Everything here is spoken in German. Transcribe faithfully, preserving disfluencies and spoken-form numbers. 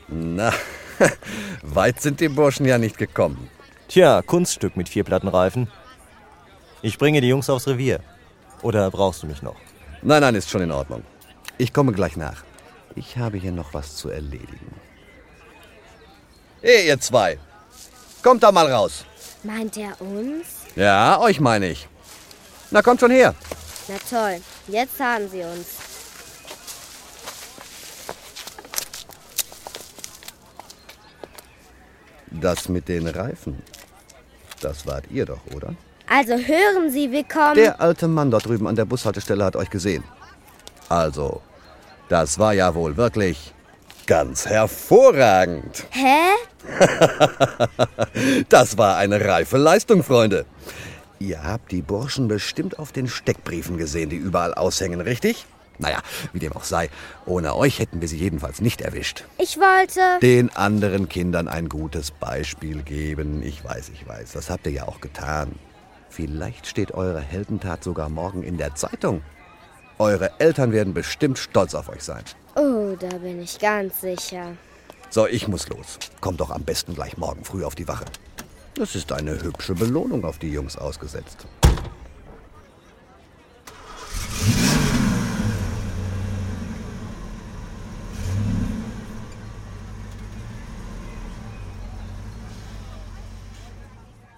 Na, weit sind die Burschen ja nicht gekommen. Tja, Kunststück mit vier Plattenreifen. Ich bringe die Jungs aufs Revier. Oder brauchst du mich noch? Nein, nein, ist schon in Ordnung. Ich komme gleich nach. Ich habe hier noch was zu erledigen. Hey, ihr zwei. Kommt da mal raus. Meint er uns? Ja, euch meine ich. Na, kommt schon her. Na toll, jetzt haben sie uns. Das mit den Reifen, das wart ihr doch, oder? Also hören Sie, wir kommen... Der alte Mann dort drüben an der Bushaltestelle hat euch gesehen. Also, das war ja wohl wirklich ganz hervorragend. Hä? Das war eine reife Leistung, Freunde. Ihr habt die Burschen bestimmt auf den Steckbriefen gesehen, die überall aushängen, richtig? Naja, wie dem auch sei, ohne euch hätten wir sie jedenfalls nicht erwischt. Ich wollte... Den anderen Kindern ein gutes Beispiel geben. Ich weiß, ich weiß, das habt ihr ja auch getan. Vielleicht steht eure Heldentat sogar morgen in der Zeitung. Eure Eltern werden bestimmt stolz auf euch sein. Oh, da bin ich ganz sicher. So, ich muss los. Kommt doch am besten gleich morgen früh auf die Wache. Das ist eine hübsche Belohnung auf die Jungs ausgesetzt.